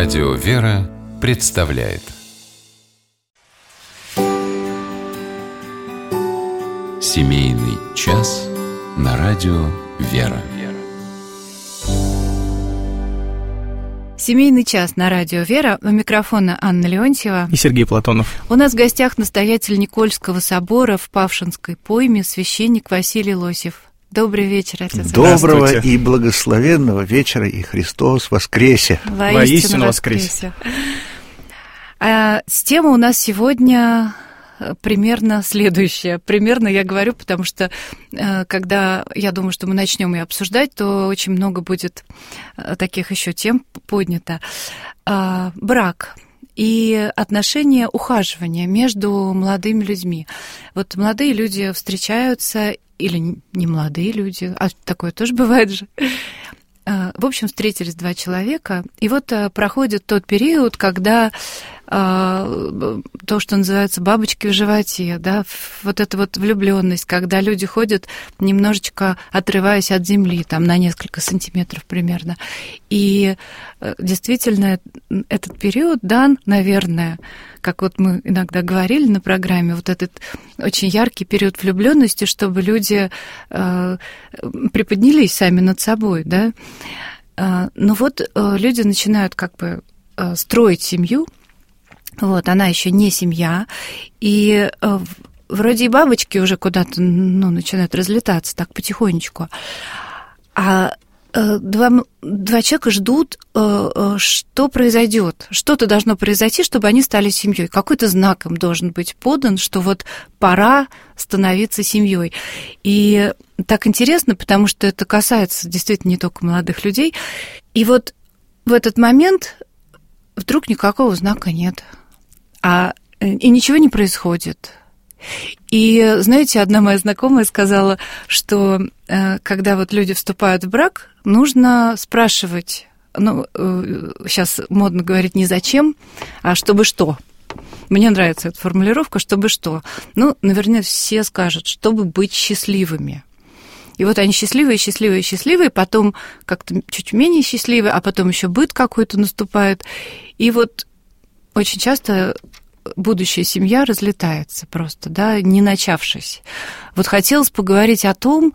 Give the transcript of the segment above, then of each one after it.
Радио «Вера» представляет Семейный час на радио «Вера». Семейный час на радио «Вера». У микрофона Анна Леонтьева и Сергей Платонов. У нас в гостях настоятель Никольского собора в Павшинской пойме, священник Василий Лосев. Добрый вечер, отец. Доброго и благословенного вечера, и Христос воскресе. Воистину воскресе. Тема у нас сегодня примерно следующая. Примерно я говорю, потому что когда я думаю, что мы начнем ее обсуждать, то очень много будет таких еще тем поднято. Брак и отношения ухаживания между молодыми людьми. Вот молодые люди встречаются, или не молодые люди, а такое тоже бывает же. В общем, встретились два человека, и вот проходит тот период, когда то, что называется бабочки в животе, да, вот эта вот влюбленность, когда люди ходят немножечко отрываясь от земли, там на несколько сантиметров примерно. И действительно этот период дан, наверное, как вот мы иногда говорили на программе, вот этот очень яркий период влюбленности, чтобы люди приподнялись сами над собой, да. Но вот люди начинают как бы строить семью. Вот, она еще не семья, и вроде и бабочки уже куда-то начинают разлетаться так потихонечку. А два человека ждут, что произойдет. Что-то должно произойти, чтобы они стали семьей. Какой-то знак им должен быть подан, что вот пора становиться семьей. И так интересно, потому что это касается действительно не только молодых людей. И вот в этот момент вдруг никакого знака нет. И ничего не происходит. И, знаете, одна моя знакомая сказала, что когда вот люди вступают в брак, нужно спрашивать, сейчас модно говорить не зачем, а чтобы что. Мне нравится эта формулировка, чтобы что. Наверное, все скажут, чтобы быть счастливыми. И вот они счастливые, потом как-то чуть менее счастливые, а потом еще быт какой-то наступает. И вот очень часто будущая семья разлетается просто, да, не начавшись. Вот хотелось поговорить о том,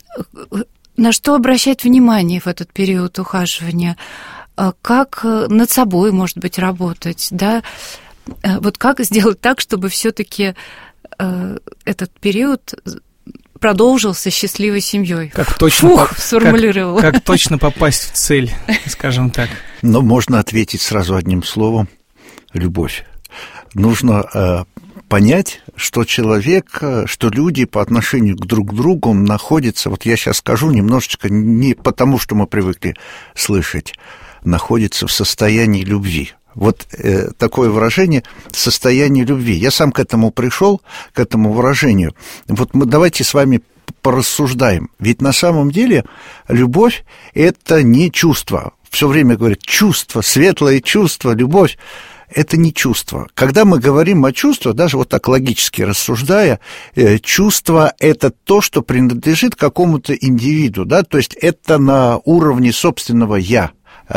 на что обращать внимание в этот период ухаживания, как над собой, может быть, работать, да, вот как сделать так, чтобы все-таки этот период продолжился счастливой семьей. Как точно сформулировала. Как точно попасть в цель, скажем так. Но можно ответить сразу одним словом: любовь. Нужно понять, что человек, что люди по отношению друг к другу находятся, вот я сейчас скажу немножечко не потому, что мы привыкли слышать, находятся в состоянии любви. Вот такое выражение «состояние любви». Я сам к этому пришел, к этому выражению. Вот мы давайте с вами порассуждаем. Ведь на самом деле любовь – это не чувство. Все время говорят чувство, светлое чувство, любовь. Это не чувство. Когда мы говорим о чувствах, даже вот так логически рассуждая, чувство – это то, что принадлежит какому-то индивиду, да, то есть это на уровне собственного «я».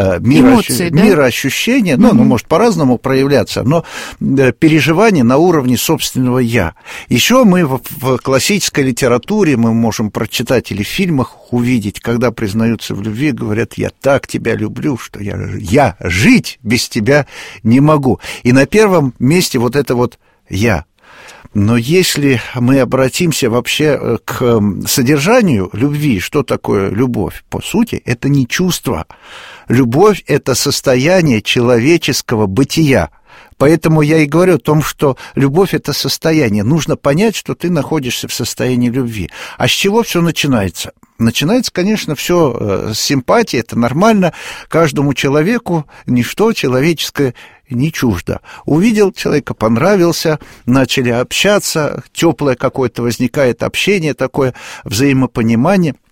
Мироощущение, может по-разному проявляться, но переживание на уровне собственного «я». Еще мы в классической литературе мы можем прочитать или в фильмах увидеть, когда признаются в любви, говорят: «Я так тебя люблю, что я жить без тебя не могу». И на первом месте вот это вот «я». Но если мы обратимся вообще к содержанию любви, что такое любовь? По сути, это не чувство. Любовь – это состояние человеческого бытия. Поэтому я и говорю о том, что любовь – это состояние. Нужно понять, что ты находишься в состоянии любви. А с чего все начинается? Начинается, конечно, все с симпатии, это нормально. Каждому человеку ничто человеческое не чуждо. Увидел человека, понравился, начали общаться, теплое какое-то возникает общение, такое взаимопонимание.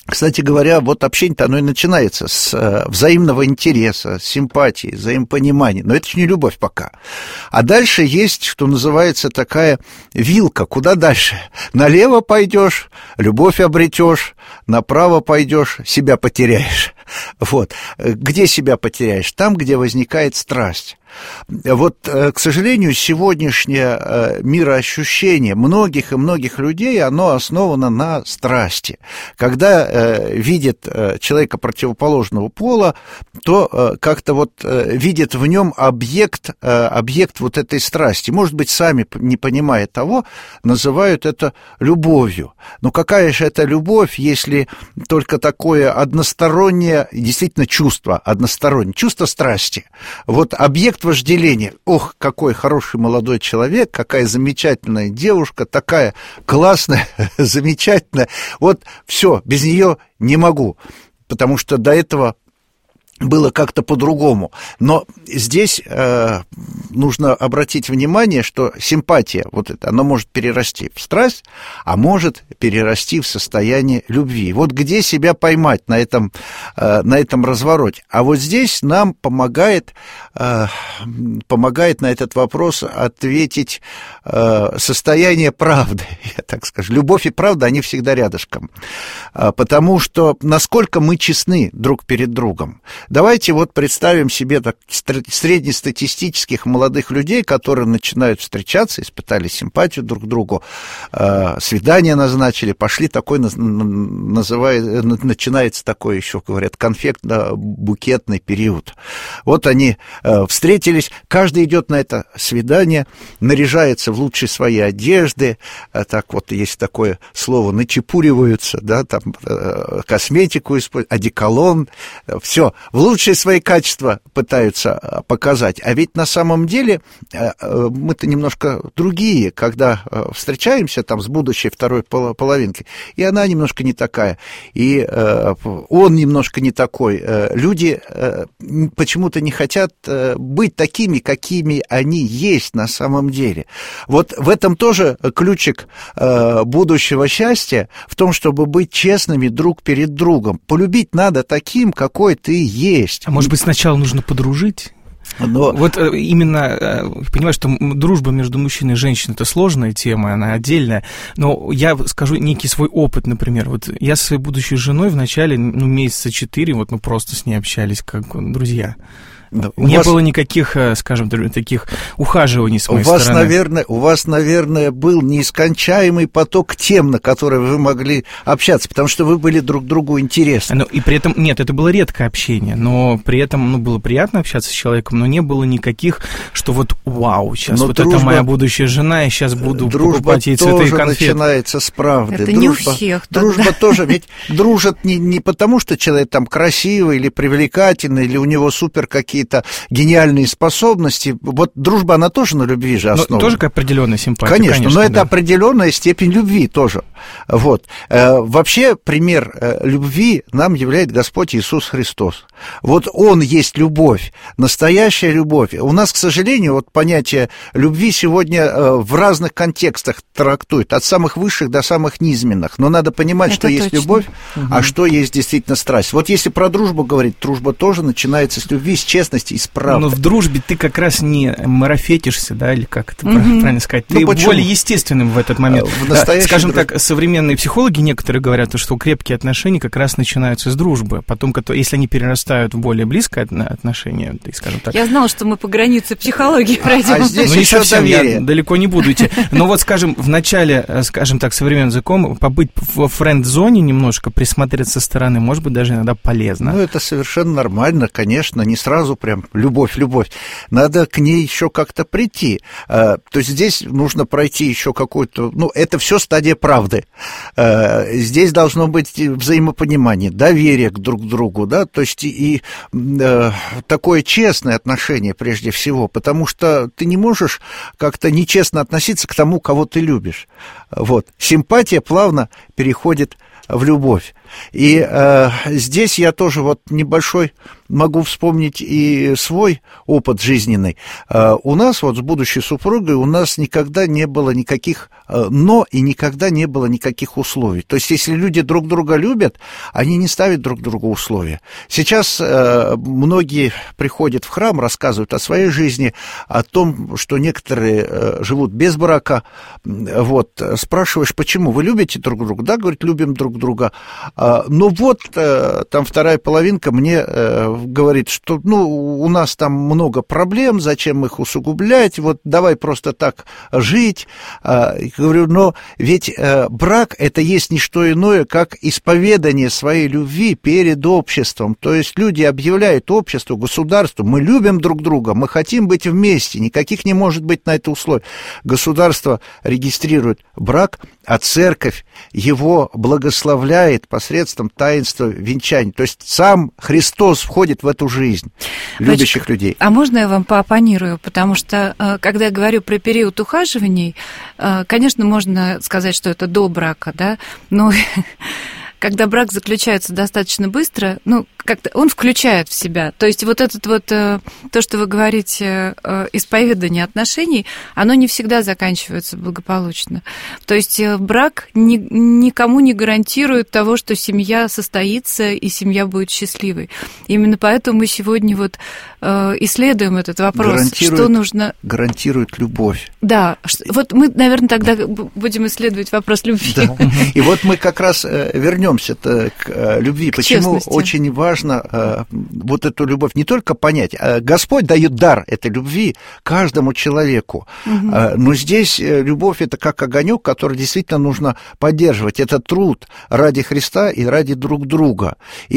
Кстати говоря, вот общение-то оно и начинается с взаимного интереса, с симпатии, взаимопонимания. Но это же не любовь пока. А дальше есть, что называется, такая вилка. Куда дальше? Налево пойдешь, любовь обретешь, направо пойдешь, себя потеряешь. Вот. Где себя потеряешь? Там, где возникает страсть. Вот, к сожалению, сегодняшнее мироощущение многих и многих людей, оно основано на страсти. Когда видит человека противоположного пола, то как-то вот видит в нем объект вот этой страсти. Может быть, сами, не понимая того, называют это любовью. Но какая же это любовь, если только такое одностороннее, действительно чувство одностороннее, чувство страсти. Вот объект вожделения. Ох, какой хороший молодой человек, какая замечательная девушка, такая классная, замечательная. Вот все, без нее не могу, потому что до этого было как-то по-другому. Но здесь нужно обратить внимание, что симпатия, вот это, она может перерасти в страсть, а может перерасти в состояние любви. Вот где себя поймать на этом развороте. А вот здесь нам помогает на этот вопрос ответить состояние правды, я так скажу. Любовь и правда, они всегда рядышком. Потому что насколько мы честны друг перед другом. Давайте вот представим себе так, среднестатистических молодых людей, которые начинают встречаться, испытали симпатию друг к другу, свидание назначили, пошли, такой начинается такой еще, говорят, конфетно-букетный период. Вот они встретились, каждый идет на это свидание, наряжается в лучшие свои одежды, так вот есть такое слово, начепуриваются, да, там косметику используют, одеколон, все, в лучшие свои качества пытаются показать. А ведь на самом деле мы-то немножко другие, когда встречаемся там с будущей второй половинкой, и она немножко не такая, и он немножко не такой. Люди почему-то не хотят быть такими, какими они есть на самом деле. Вот в этом тоже ключик будущего счастья, в том, чтобы быть честными друг перед другом. Полюбить надо таким, какой ты есть. А может быть, сначала нужно подружить? Но... Вот именно, понимаешь, что дружба между мужчиной и женщиной — это сложная тема, она отдельная, но я скажу некий свой опыт, например. Вот я со своей будущей женой в начале, месяца 4, вот мы просто с ней общались как друзья. Да, не было никаких, скажем, таких ухаживаний с моей стороны. У вас, наверное, был нескончаемый поток тем, на которые вы могли общаться, потому что вы были друг другу интересны. И при этом, нет, это было редкое общение, но при этом было приятно общаться с человеком, но не было никаких, что вот вау, сейчас вот это моя будущая жена, и сейчас буду покупать ей цветы и конфеты. Дружба тоже начинается с правды. Это не у всех. Дружба тоже, ведь дружат не потому, что человек там красивый или привлекательный, или у него супер какие-то гениальные способности. Вот дружба, она тоже на любви же основана. Тоже как определенная симпатия. Конечно, но да. Это определенная степень любви тоже. Вот. Вообще, пример любви нам являет Господь Иисус Христос. Вот Он есть любовь, настоящая любовь. У нас, к сожалению, вот понятие любви сегодня в разных контекстах трактует, от самых высших до самых низменных. Но надо понимать, это что точно. Есть любовь, а что есть действительно страсть. Вот если про дружбу говорить, дружба тоже начинается с любви, с честности, из правды. Но в дружбе ты как раз не марафетишься, да, или как это правильно сказать? Ты более естественным в этот момент. Скажем так, современные психологи некоторые говорят, что крепкие отношения как раз начинаются с дружбы. Потом, если они перерастают в более близкое отношение, скажем так. Я знала, что мы по границе психологии пройдем. А здесь не совсем, я далеко не буду идти. Но вот, скажем, в начале, скажем так, современным языком, побыть в френд-зоне немножко, присмотреться со стороны, может быть, даже иногда полезно. Ну, это совершенно нормально, конечно, не сразу прям любовь. Надо к ней еще как-то прийти. То есть здесь нужно пройти еще какую-то... это все стадия правды. Здесь должно быть взаимопонимание, доверие друг к другу, да, то есть и такое честное отношение прежде всего, потому что ты не можешь как-то нечестно относиться к тому, кого ты любишь. Вот. Симпатия плавно переходит в любовь. И здесь я тоже вот небольшой могу вспомнить и свой опыт жизненный. У нас, вот с будущей супругой, у нас никогда не было никаких «но» и никогда не было никаких условий. То есть, если люди друг друга любят, они не ставят друг другу условия. Сейчас многие приходят в храм, рассказывают о своей жизни, о том, что некоторые живут без брака. Вот, спрашиваешь, почему? Вы любите друг друга? Да, говорит, любим друг друга. Но вот там вторая половинка мне говорит, что у нас там много проблем, зачем их усугублять, вот давай просто так жить. Говорю, но ведь брак – это есть не что иное, как исповедание своей любви перед обществом. То есть люди объявляют обществу, государству, мы любим друг друга, мы хотим быть вместе, никаких не может быть на это условий. Государство регистрирует брак, а церковь его благословляет посредством таинства венчания. То есть сам Христос входит в эту жизнь любящих людей. А можно я вам пооппонирую? Потому что, когда я говорю про период ухаживаний, конечно, можно сказать, что это до брака, да, но когда брак заключается достаточно быстро, как-то он включает в себя. То есть вот этот вот, то, что вы говорите, исповедание отношений, оно не всегда заканчивается благополучно. То есть брак никому не гарантирует того, что семья состоится и семья будет счастливой. Именно поэтому мы сегодня вот исследуем этот вопрос, что нужно... Гарантирует любовь. Да, вот мы, наверное, тогда будем исследовать вопрос любви. Да. И вот мы как раз вернемся-то к любви. Почему очень важно вот эту любовь не только понять, Господь дает дар этой любви каждому человеку, но здесь любовь – это как огонек, который действительно нужно поддерживать. Это труд ради Христа и ради друг друга.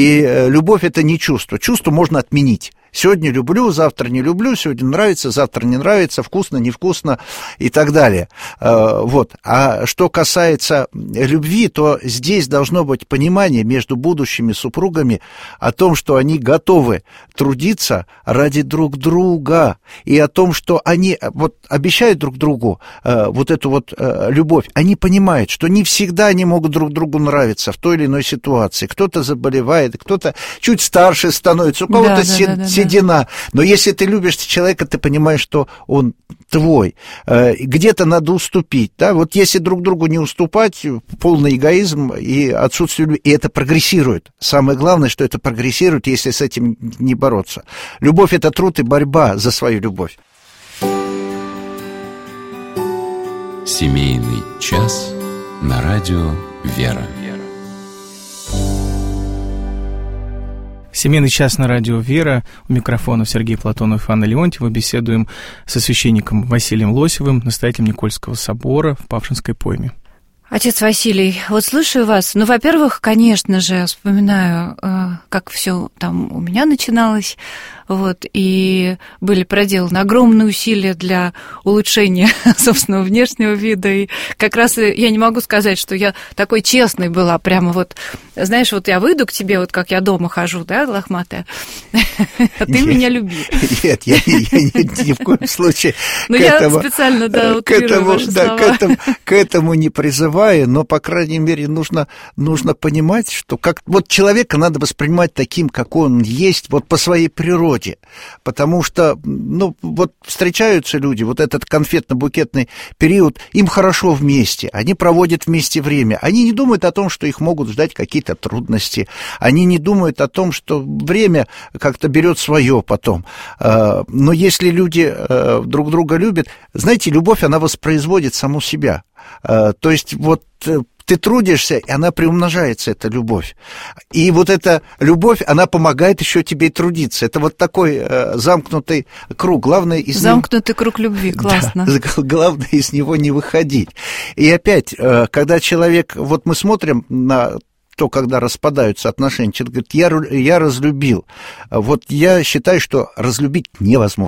И любовь – это не чувство. Чувство можно отменить. Сегодня люблю, завтра не люблю, сегодня нравится, завтра не нравится, вкусно, невкусно и так далее. Вот. А что касается любви, то здесь должно быть понимание между будущими супругами о том, что они готовы трудиться ради друг друга, и о том, что они вот обещают друг другу вот эту вот любовь. Они понимают, что не всегда они могут друг другу нравиться в той или иной ситуации. Кто-то заболевает, кто-то чуть старше становится, у кого-то седина. Но если ты любишь человека, ты понимаешь, что он твой. Где-то надо уступить. Да? Вот если друг другу не уступать, полный эгоизм и отсутствие любви, и это прогрессирует. Самое главное, что это прогрессирует, если с этим не бороться. Любовь – это труд и борьба за свою любовь. Семейный час на радио «Вера». Семейный час на радио «Вера». У микрофонов Сергей Платонов и Анна Леонтьева. Беседуем со священником Василием Лосевым, настоятелем Никольского собора в Павшинской пойме. Отец Василий, вот слушаю вас. Во-первых, конечно же, вспоминаю, как все там у меня начиналось, вот, и были проделаны огромные усилия для улучшения собственного внешнего вида, и как раз я не могу сказать, что я такой честной была, прямо вот, знаешь, вот я выйду к тебе, вот как я дома хожу, да, лохматая, а ты меня люби. Нет, я ни в коем случае но я специально, да, утрирую ваши слова. К этому не призываю, но, по крайней мере, нужно понимать, что вот человека надо воспринимать таким, как он есть, вот по своей природе. Потому что, вот встречаются люди, вот этот конфетно-букетный период, им хорошо вместе, они проводят вместе время, они не думают о том, что их могут ждать какие-то трудности, они не думают о том, что время как-то берет свое потом. Но если люди друг друга любят, знаете, любовь, она воспроизводит саму себя. То есть вот ты трудишься, и она приумножается, эта любовь. И вот эта любовь, она помогает еще тебе трудиться. Это вот такой замкнутый круг. Главное из замкнутый круг любви, классно. Да, главное из него не выходить. И опять, когда человек... Вот мы смотрим на то, когда распадаются отношения, человек говорит, я разлюбил. Вот я считаю, что разлюбить невозможно.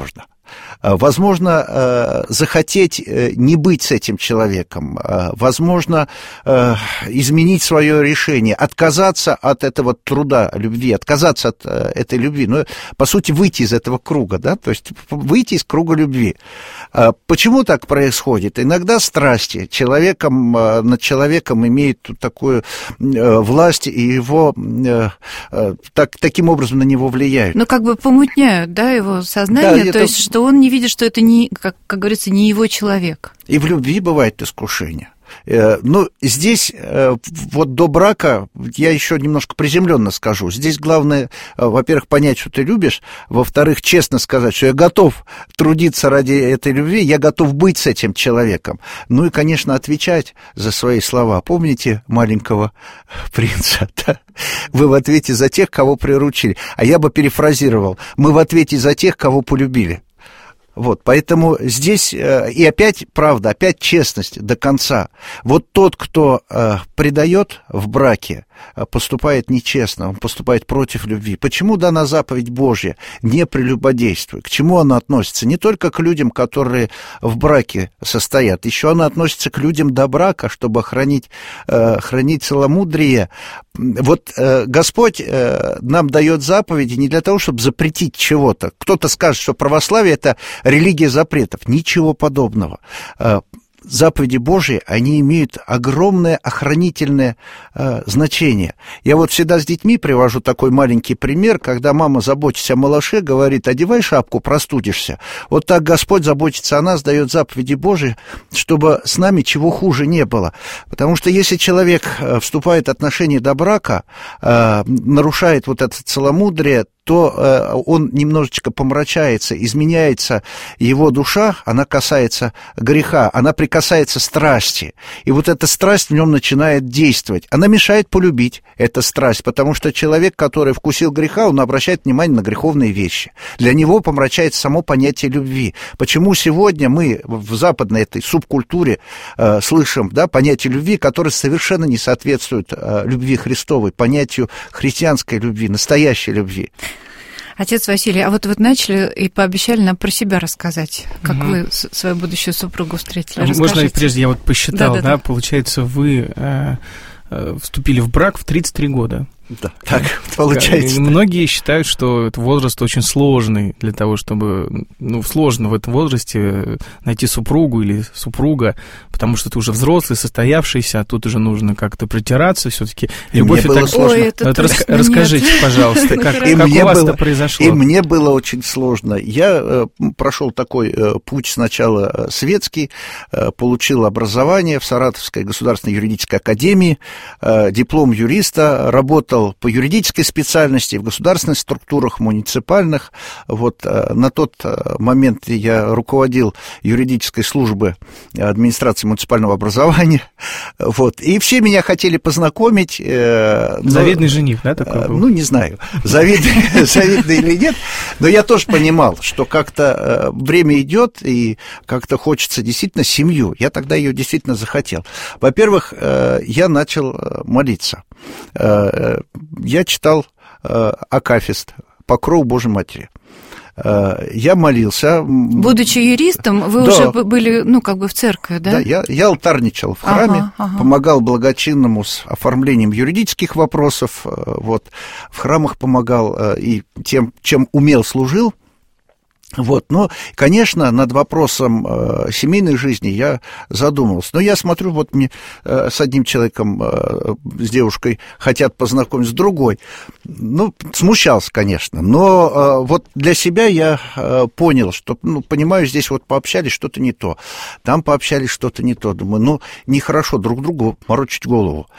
возможно, захотеть не быть с этим человеком, возможно, изменить свое решение, отказаться от этого труда любви, отказаться от этой любви, ну, по сути, выйти из этого круга, да, то есть выйти из круга любви. Почему так происходит? Иногда страсти над человеком имеют такую власть, и его таким образом на него влияют. Ну, как бы помутняют, да, его сознание, да, то есть, что он не видит, что это, не, как говорится, не его человек. И в любви бывает искушение. Ну, здесь вот до брака я еще немножко приземленно скажу. Здесь главное, во-первых, понять, что ты любишь, во-вторых, честно сказать, что я готов трудиться ради этой любви, я готов быть с этим человеком. Ну и, конечно, отвечать за свои слова. Помните маленького принца? Да? Вы в ответе за тех, кого приручили. А я бы перефразировал: мы в ответе за тех, кого полюбили. Вот, поэтому здесь и опять правда, опять честность до конца. Вот тот, кто предает в браке, поступает нечестно, он поступает против любви. Почему дана заповедь Божья: не прелюбодействуй? К чему она относится? Не только к людям, которые в браке состоят, еще она относится к людям до брака, чтобы хранить целомудрие. Вот Господь нам дает заповеди не для того, чтобы запретить чего-то. Кто-то скажет, что православие – это религия запретов. Ничего подобного. Заповеди Божьи, они имеют огромное охранительное значение. Я вот всегда с детьми привожу такой маленький пример, когда мама, заботясь о малыше, говорит: одевай шапку, простудишься. Вот так Господь заботится о нас, дает заповеди Божьи, чтобы с нами чего хуже не было. Потому что если человек вступает в отношения до брака, нарушает вот это целомудрие, то он немножечко помрачается, изменяется его душа, она касается греха, она прикасается страсти. И вот эта страсть в нем начинает действовать. Она мешает полюбить, эта страсть, потому что человек, который вкусил греха, он обращает внимание на греховные вещи. Для него помрачается само понятие любви. Почему сегодня мы в западной этой субкультуре слышим, да, понятие любви, которое совершенно не соответствует любви Христовой, понятию христианской любви, настоящей любви? Отец Василий, а вот вы начали и пообещали нам про себя рассказать, как вы свою будущую супругу встретили. Расскажите. Можно прежде, я вот посчитал, да, получается, вы вступили в брак в 33 года. Да, так получается. Многие считают, что этот возраст очень сложный для того, чтобы... Ну, сложно в этом возрасте найти супругу или супруга, потому что ты уже взрослый, состоявшийся, а тут уже нужно как-то притираться все-таки. Любовь и так сложно. Расскажите, пожалуйста, как у вас это произошло? И мне было очень сложно. Я прошел такой путь сначала светский, получил образование в Саратовской государственной юридической академии, диплом юриста, работал по юридической специальности в государственных структурах, муниципальных. Вот на тот момент я руководил юридической службой администрации муниципального образования. Вот. И все меня хотели познакомить. Завидный жених, да, такой был? Ну, не знаю, завидный или нет, но я тоже понимал, что как-то время идет, и как-то хочется действительно семью. Я тогда ее действительно захотел. Во-первых, я начал молиться. Я читал акафист «Покров Божьей Матери». Я молился. Будучи юристом, вы уже были, ну, как бы в церкви, да? Да, я алтарничал в храме, помогал благочинному с оформлением юридических вопросов, вот, в храмах помогал и тем, чем умел, служил. Вот, но, конечно, над вопросом семейной жизни я задумался. Но я смотрю, вот мне с одним человеком, с девушкой хотят познакомить, с другой. Ну, смущался, конечно, но вот для себя я понял, что, ну, понимаю, здесь вот пообщались, что-то не то, там пообщались, что-то не то. Думаю, ну, нехорошо друг другу морочить голову.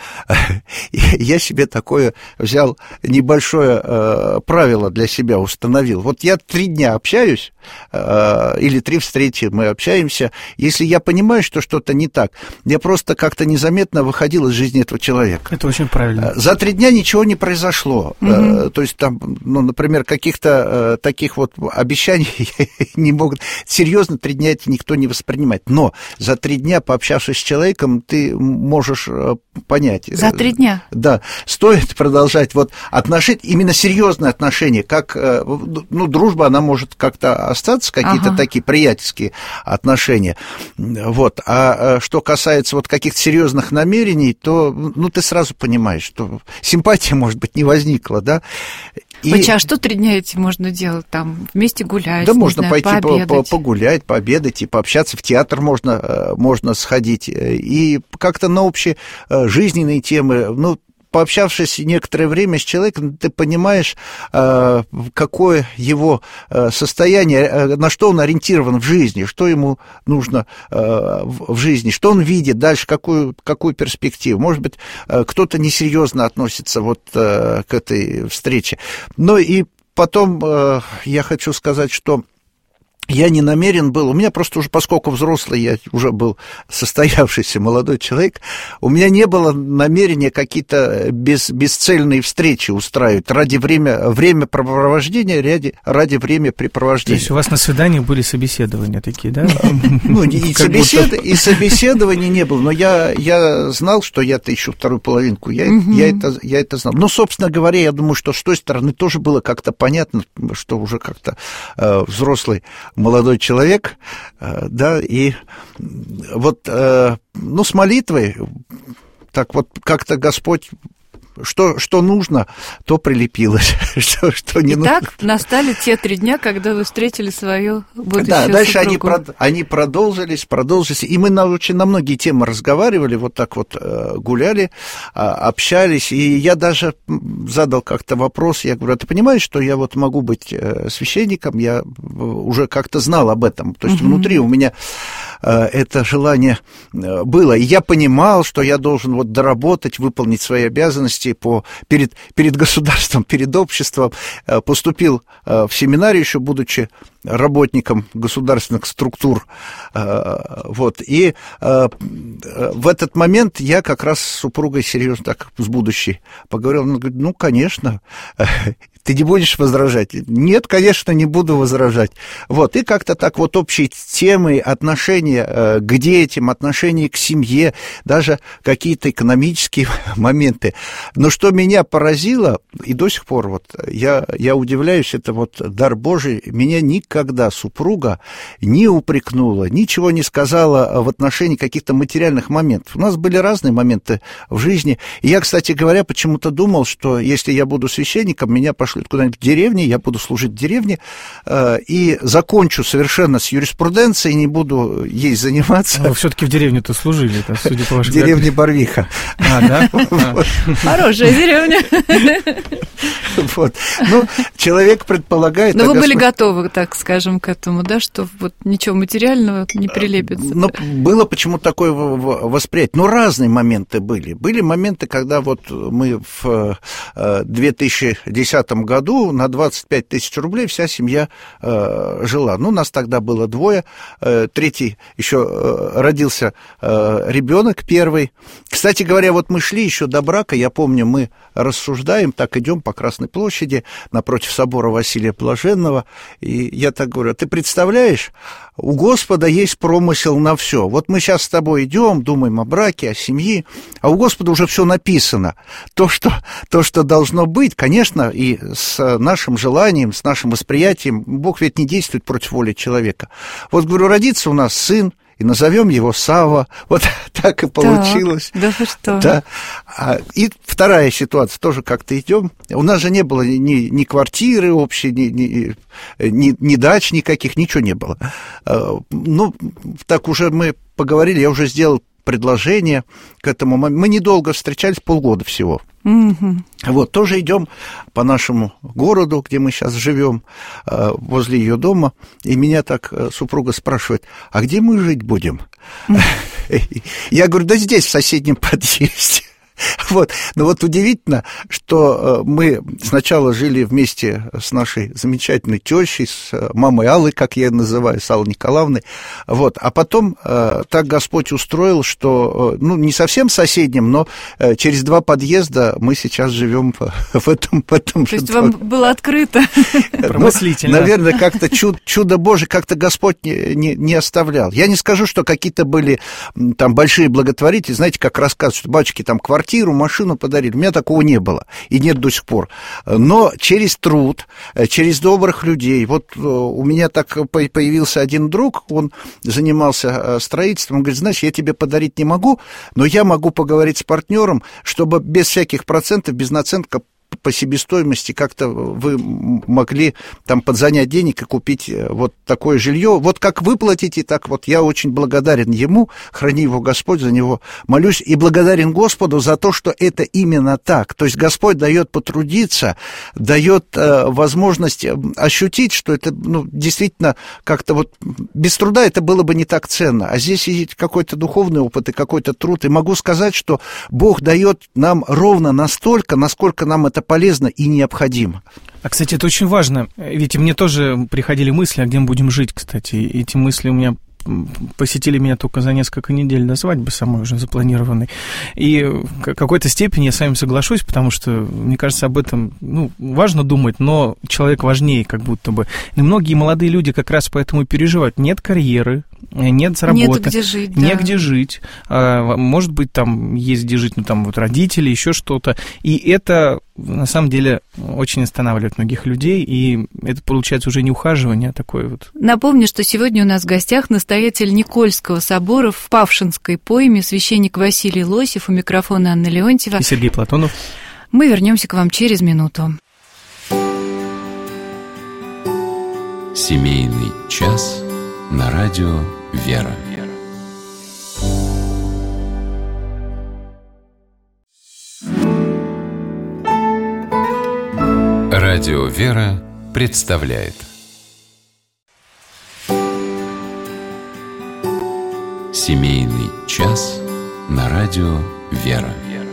Я себе такое взял небольшое правило для себя установил. Вот я 3 дня общаюсь, или 3 встречи мы общаемся. Если я понимаю, что что-то не так, я просто как-то незаметно выходил из жизни этого человека. Это очень правильно. За 3 дня ничего не произошло. То есть там, ну, например, каких-то таких вот обещаний не могут... Серьезно 3 дня это никто не воспринимает. Но за 3 дня, пообщавшись с человеком, ты можешь понять. За 3 дня? Да. Стоит продолжать вот отношения, именно серьезные отношения, как, ну, дружба, она может как-то остаться, какие-то такие приятельские отношения. Вот. А что касается вот каких-то серьезных намерений, то, ну, ты сразу понимаешь, что симпатия, может быть, не возникла, да. А что 3 дня эти можно делать? Там вместе гулять? Да, можно знаю, пойти пообедать. погулять, пообедать и пообщаться, в театр можно сходить. И как-то на общие жизненные темы, ну, пообщавшись некоторое время с человеком, ты понимаешь, какое его состояние, на что он ориентирован в жизни, что ему нужно в жизни, что он видит дальше, какую перспективу. Может быть, кто-то несерьезно относится вот к этой встрече. Ну и потом я хочу сказать, что я не намерен был, у меня просто уже, поскольку взрослый, я уже был состоявшийся молодой человек, у меня не было намерения какие-то бесцельные встречи устраивать ради времяпрепровождения, ради времяпрепровождения. То есть у вас на свидании были собеседования такие, да? Ну, и собеседований не было, но я знал, что я-то ищу вторую половинку, я это знал. Но, собственно говоря, я думаю, что с той стороны тоже было как-то понятно, что уже как-то взрослый молодой человек, да, и вот, ну, с молитвой, так вот как-то Господь, что нужно, то прилепилось, что не нужно. Итак, настали те 3 дня, когда вы встретили свою будущую Да, дальше супругу. они продолжились, и мы очень на многие темы разговаривали, вот так вот гуляли, общались, и я даже задал как-то вопрос, я говорю, а ты понимаешь, что я вот могу быть священником, я уже как-то знал об этом, то есть внутри у меня это желание было, и я понимал, что я должен вот доработать, выполнить свои обязанности перед государством, перед обществом, поступил в семинарию, еще будучи работником государственных структур, вот, и в этот момент я как раз с супругой серьезно так, с будущей, поговорил, она говорит, ну, конечно, ты не будешь возражать? Нет, конечно, не буду возражать. Вот, и как-то так вот общие темы, отношения к детям, отношения к семье, даже какие-то экономические моменты. Но что меня поразило, и до сих пор вот я удивляюсь, это вот дар Божий, меня никогда супруга не упрекнула, ничего не сказала в отношении каких-то материальных моментов. У нас были разные моменты в жизни. И я, кстати говоря, почему-то думал, что если я буду священником, меня пошлют куда-нибудь в деревне, я буду служить в деревне и закончу совершенно с юриспруденцией, не буду ей заниматься. Вы все-таки в деревне-то служили, судя по вашей... В деревне Барвиха. Да? Хорошая деревня. Вот. Ну, человек предполагает... Но вы были готовы, так скажем, к этому, да, что вот ничего материального не прилепится. Но было почему-то такое восприятие. Ну, разные моменты были. Были моменты, когда вот мы в 2010 году на 25 тысяч рублей вся семья жила. Ну, нас тогда было 2, третий еще родился ребенок первый. Кстати говоря, вот мы шли еще до брака, я помню, мы рассуждаем, так идем по Красной площади напротив собора Василия Блаженного, и я так говорю, ты представляешь, у Господа есть промысел на все. Вот мы сейчас с тобой идем, думаем о браке, о семье, а у Господа уже все написано. То, что должно быть, конечно, и с нашим желанием, с нашим восприятием, Бог ведь не действует против воли человека. Вот, говорю, родится у нас сын, и назовем его Савва. Вот так и получилось. Да вы что? Да. И вторая ситуация, тоже как-то идем. У нас же не было ни квартиры общей, ни дач никаких, ничего не было. Ну, так уже мы поговорили, я уже сделал предложение к этому моменту. Мы недолго встречались, полгода всего. Вот, тоже идем по нашему городу, где мы сейчас живем, возле ее дома, и меня так супруга спрашивает, а где мы жить будем? Я говорю, да здесь, в соседнем подъезде. Вот. Но вот удивительно, что мы сначала жили вместе с нашей замечательной тещей, с мамой Аллой, как я ее называю, с Аллой Николаевной, вот. А потом так Господь устроил, что, ну, не совсем соседнем, но через 2 подъезда мы сейчас живем в этом То же есть доме. вам было открыто? Промыслительно. Наверное, как-то чудо Божие, как-то Господь не оставлял. Я не скажу, что какие-то были там большие благотворители, знаете, как рассказывают, что батюшки, там квартиры квартиру, машину подарили. У меня такого не было и нет до сих пор. Но через труд, через добрых людей. Вот у меня так появился один друг, он занимался строительством, он говорит, знаешь, я тебе подарить не могу, но я могу поговорить с партнером, чтобы без всяких процентов, без наценка по себестоимости как-то вы могли там подзанять денег и купить вот такое жилье. Вот как вы платите, так вот я очень благодарен ему, храни его Господь, за него молюсь, и благодарен Господу за то, что это именно так. То есть Господь дает потрудиться, дает возможность ощутить, что это действительно как-то вот без труда это было бы не так ценно. А здесь есть какой-то духовный опыт и какой-то труд. И могу сказать, что Бог дает нам ровно настолько, насколько нам это полезно и необходимо. А, кстати, это очень важно, ведь мне тоже приходили мысли, а где мы будем жить, кстати. Эти мысли у меня посетили меня только за несколько недель до свадьбы самой уже запланированной. И в какой-то степени я с вами соглашусь, потому что, мне кажется, об этом важно думать, но человек важнее как будто бы. И многие молодые люди как раз поэтому переживают. Нет карьеры, нет работы. Нет где жить, да. Негде жить. Может быть, там есть где жить, там вот родители, еще что-то. И это, на самом деле, очень останавливает многих людей, и это получается уже не ухаживание, а такое вот. Напомню, что сегодня у нас в гостях настоятель Никольского собора в Павшинской пойме, священник Василий Лосев, у микрофона Анна Леонтьева. И Сергей Платонов. Мы вернемся к вам через минуту. Семейный час на радио «Вера». Радио «Вера» представляет Семейный час на радио «Вера».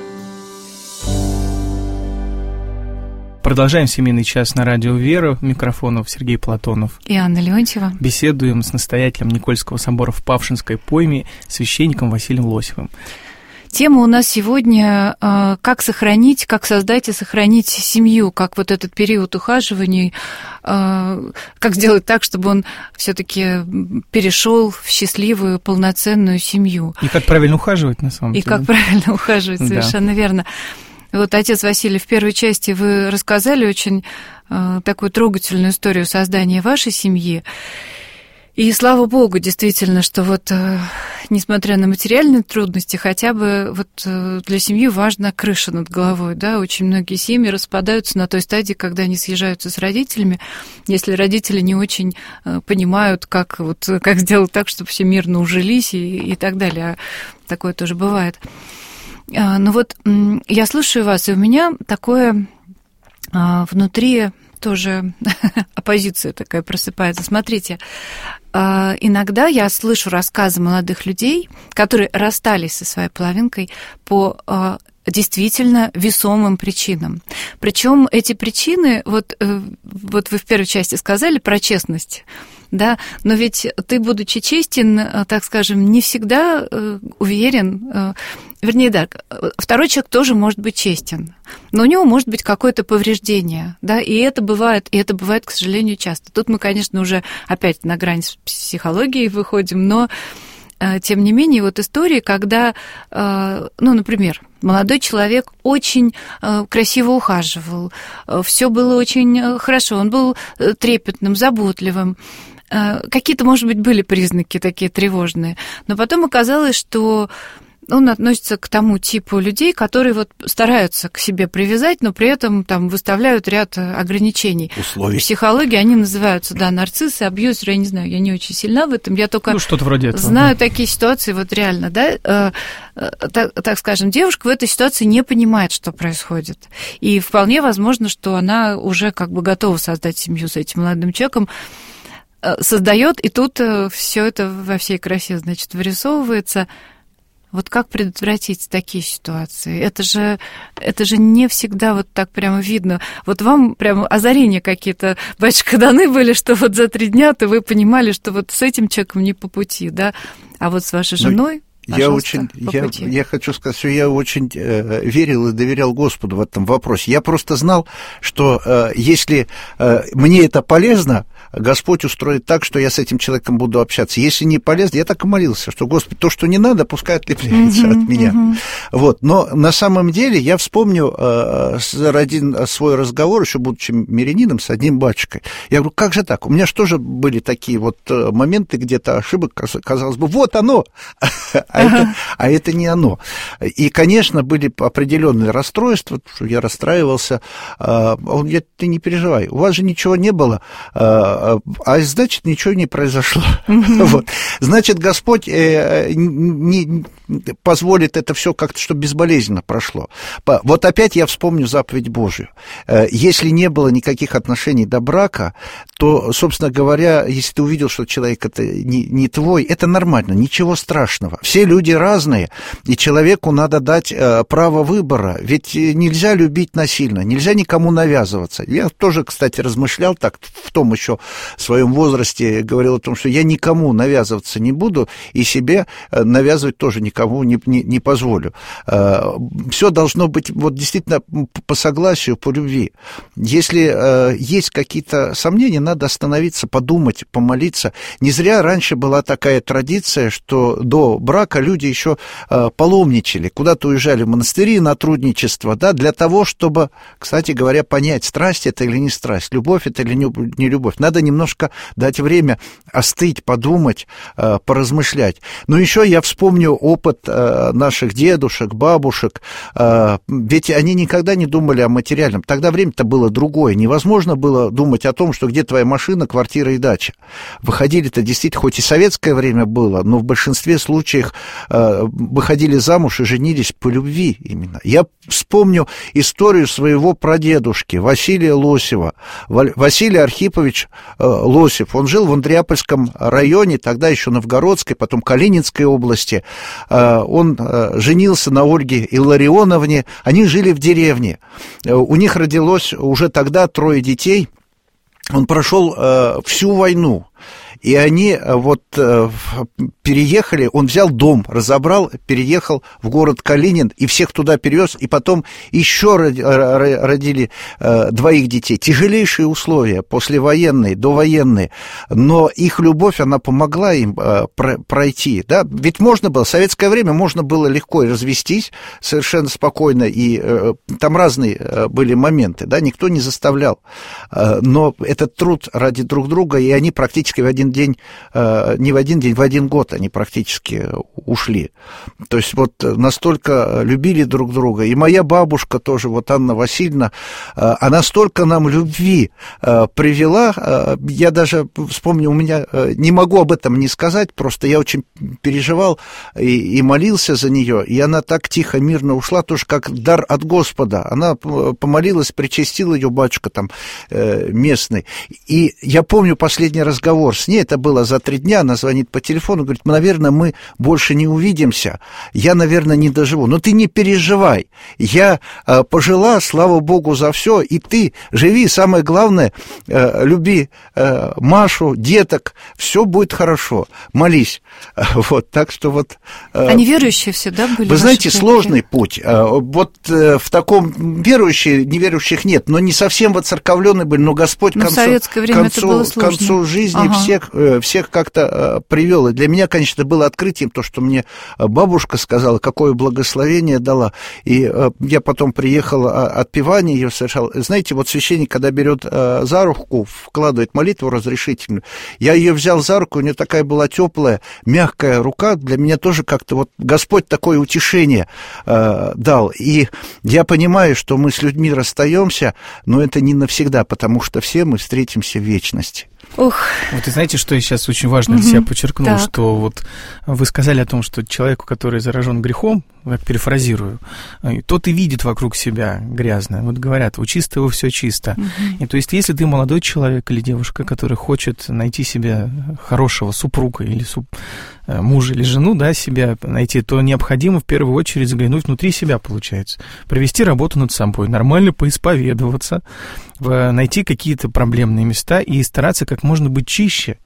Продолжаем «Семейный час» на радио «Вера». Микрофонов Сергей Платонов. И Анна Леонтьева. Беседуем с настоятелем Никольского собора в Павшинской пойме, священником Василием Лосевым. Тема у нас сегодня как сохранить, как создать и сохранить семью, как вот этот период ухаживаний, как сделать так, чтобы он все-таки перешел в счастливую, полноценную семью. И как правильно ухаживать, на самом деле. И как правильно ухаживать, совершенно верно. Вот, отец Василий, в первой части вы рассказали очень такую трогательную историю создания вашей семьи. И слава Богу, действительно, что вот, несмотря на материальные трудности, хотя бы вот для семьи важна крыша над головой, да, очень многие семьи распадаются на той стадии, когда они съезжаются с родителями, если родители не очень понимают, как сделать так, чтобы все мирно ужились и так далее, а такое тоже бывает. Но вот я слушаю вас, и у меня такое внутри тоже оппозиция такая просыпается. Смотрите, иногда я слышу рассказы молодых людей, которые расстались со своей половинкой по действительно весомым причинам. Причем эти причины, вот вы в первой части сказали про честность, да, но ведь ты, будучи честен, так скажем, не всегда уверен, вернее, да, второй человек тоже может быть честен, но у него может быть какое-то повреждение, да, и это бывает, к сожалению, часто. Тут мы, конечно, уже опять на грани с психологией выходим, но тем не менее, вот истории, когда, например, молодой человек очень красиво ухаживал, все было очень хорошо, он был трепетным, заботливым, какие-то, может быть, были признаки такие тревожные, но потом оказалось, что он относится к тому типу людей, которые вот стараются к себе привязать, но при этом там выставляют ряд ограничений. Условий. В психологии они называются, да, нарциссы, абьюзеры, я не знаю, я не очень сильна в этом, я только что-то вроде этого, знаю такие ситуации, вот реально, да, так скажем, девушка в этой ситуации не понимает, что происходит, и вполне возможно, что она уже как бы готова создать семью с этим молодым человеком, создает, и тут все это во всей красе, значит, вырисовывается. Вот как предотвратить такие ситуации? Это же не всегда вот так прямо видно. Вот вам прямо озарения какие-то, батюшка, даны были, что вот за 3 дня-то вы понимали, что вот с этим человеком не по пути, да? А вот с вашей женой... Я хочу сказать, что я очень верил и доверял Господу в этом вопросе. Я просто знал, что если мне это полезно, Господь устроит так, что я с этим человеком буду общаться. Если не полезно, я так и молился, что, Господи, то, что не надо, пускай отлепляется от меня. Вот. Но на самом деле я вспомню один свой разговор, еще будучи мирянином, с одним батюшкой. Я говорю, как же так? У меня же тоже были такие вот моменты где-то ошибок, казалось бы, вот оно, а это не оно. И, конечно, были определенные расстройства, что я расстраивался. Он говорит, ты не переживай, у вас же ничего не было, а значит, ничего не произошло. Вот. Значит, Господь не позволит это все как-то, чтобы безболезненно прошло. Вот опять я вспомню заповедь Божию. Если не было никаких отношений до брака, то, собственно говоря, если ты увидел, что человек это не твой, это нормально, ничего страшного. Все люди разные, и человеку надо дать право выбора. Ведь нельзя любить насильно, нельзя никому навязываться. Я тоже, кстати, размышлял так, в том еще своем возрасте, говорил о том, что я никому навязываться не буду, и себе навязывать тоже никому не позволю. Все должно быть вот действительно по согласию, по любви. Если есть какие-то сомнения, надо остановиться, подумать, помолиться. Не зря раньше была такая традиция, что до брака люди еще паломничали, куда-то уезжали в монастыри на трудничество, да, для того, чтобы, кстати говоря, понять, страсть это или не страсть, любовь это или не любовь. Надо немножко дать время остыть, подумать, поразмышлять. Но еще я вспомню опыт наших дедушек, бабушек, ведь они никогда не думали о материальном. Тогда время-то было другое. Невозможно было думать о том, что где твоя машина, квартира и дача. Выходили-то действительно, хоть и советское время было, но в большинстве случаев выходили замуж и женились по любви именно. Я вспомню историю своего прадедушки Василия Лосева. Василий Архипович Лосев. Он жил в Андреапольском районе, тогда еще Новгородской, потом Калининской области. Он женился на Ольге Илларионовне. Они жили в деревне. У них родилось уже тогда 3 детей. Он прошел всю войну. И они вот переехали, он взял дом, разобрал, переехал в город Калинин и всех туда перевез, и потом еще родили 2 детей. Тяжелейшие условия, послевоенные, довоенные, но их любовь, она помогла им пройти, да, ведь можно было, в советское время можно было легко и развестись совершенно спокойно, и там разные были моменты, да, никто не заставлял, но этот труд ради друг друга, и они практически в один день, не в один день, в 1 год они практически ушли. То есть вот настолько любили друг друга. И моя бабушка тоже, вот Анна Васильевна, она столько нам любви привела. Я даже вспомню, у меня, не могу об этом не сказать, просто я очень переживал и молился за нее. И она так тихо, мирно ушла, тоже как дар от Господа. Она помолилась, причастил ее батюшка там местный. И я помню последний разговор с ней, это было за 3 дня, она звонит по телефону, говорит, наверное, мы больше не увидимся, я, наверное, не доживу. Но ты не переживай, я пожила, слава Богу, за все, и ты живи, самое главное, люби Машу, деток, все будет хорошо, молись. Вот, так что вот... Они верующие всегда были? Вы знаете, сложный путь. Вот в таком верующие, неверующих нет, но не совсем воцерковленные были, но Господь к концу жизни всех как-то привел. И для меня, конечно, было открытием то, что мне бабушка сказала, какое благословение дала. И я потом приехал, отпевание ее совершал. Знаете, вот священник, когда берет за руку, вкладывает молитву разрешительную, я ее взял за руку, у нее такая была теплая, мягкая рука, для меня тоже как-то вот Господь такое утешение дал. И я понимаю, что мы с людьми расстаемся, но это не навсегда, потому что все мы встретимся в вечности. Ох. Вот и знаете, что я сейчас очень важно для себя подчеркнул, так. Что вот вы сказали о том, что человеку, который заражен грехом, я перефразирую, тот и видит вокруг себя грязное. Вот говорят, у чистого все чисто. И то есть, если ты молодой человек или девушка, который хочет найти себе хорошего супруга или мужа или жену, да, себя найти, то необходимо в первую очередь заглянуть внутри себя, получается. Провести работу над собой, нормально поисповедоваться, найти какие-то проблемные места и стараться как можно быть чище.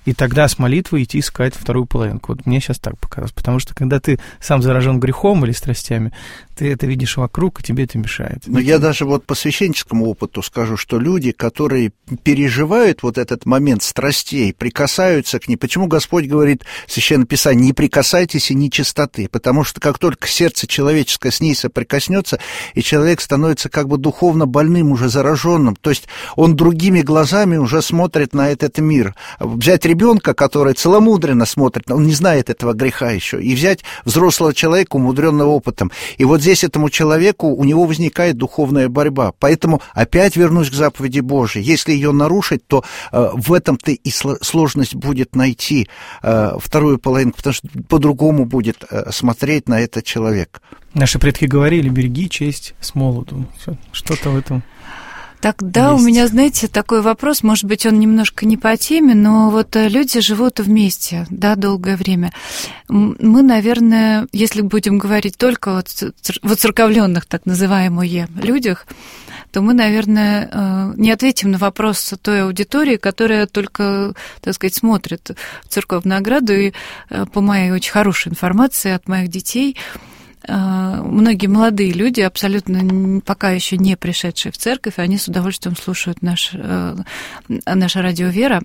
и тогда с молитвой идти искать вторую половинку. Вот мне сейчас так показалось, потому что когда ты сам заражен грехом или страстями, ты это видишь вокруг, и тебе это мешает. Но я даже вот по священническому опыту скажу, что люди, которые переживают вот этот момент страстей, прикасаются к ней. Почему Господь говорит в Священном Писании: не прикасайтесь и нечистоты? Потому что как только сердце человеческое с ней соприкоснется, и человек становится как бы духовно больным, уже зараженным, то есть он другими глазами уже смотрит на этот мир. Взять ребенка, который целомудренно смотрит, он не знает этого греха еще, и взять взрослого человека, умудренного опытом. И вот здесь этому человеку, у него возникает духовная борьба. Поэтому опять вернусь к заповеди Божией. Если ее нарушить, то в этом-то и сложность будет найти вторую половинку, потому что по-другому будет смотреть на этот человек. Наши предки говорили: береги честь с молоду. Что-то в этом. Тогда есть. У меня, знаете, такой вопрос, может быть, он немножко не по теме, но вот люди живут вместе, да, долгое время. Мы, наверное, если будем говорить только вот церковленных, так называемых людях, то мы, наверное, не ответим на вопрос той аудитории, которая только, так сказать, смотрит церковную ограду, и по моей очень хорошей информации от моих детей, многие молодые люди, абсолютно пока еще не пришедшие в церковь, они с удовольствием слушают наше радио «Вера».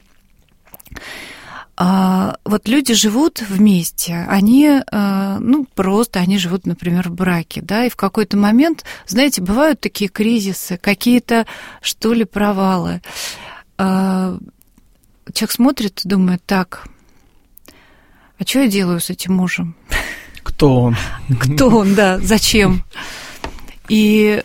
Вот люди живут вместе, они, они живут, например, в браке, да, и в какой-то момент, знаете, бывают такие кризисы, какие-то, что ли, провалы. Человек смотрит и думает: так, а что я делаю с этим мужем? Кто он? Кто он, да, зачем? И,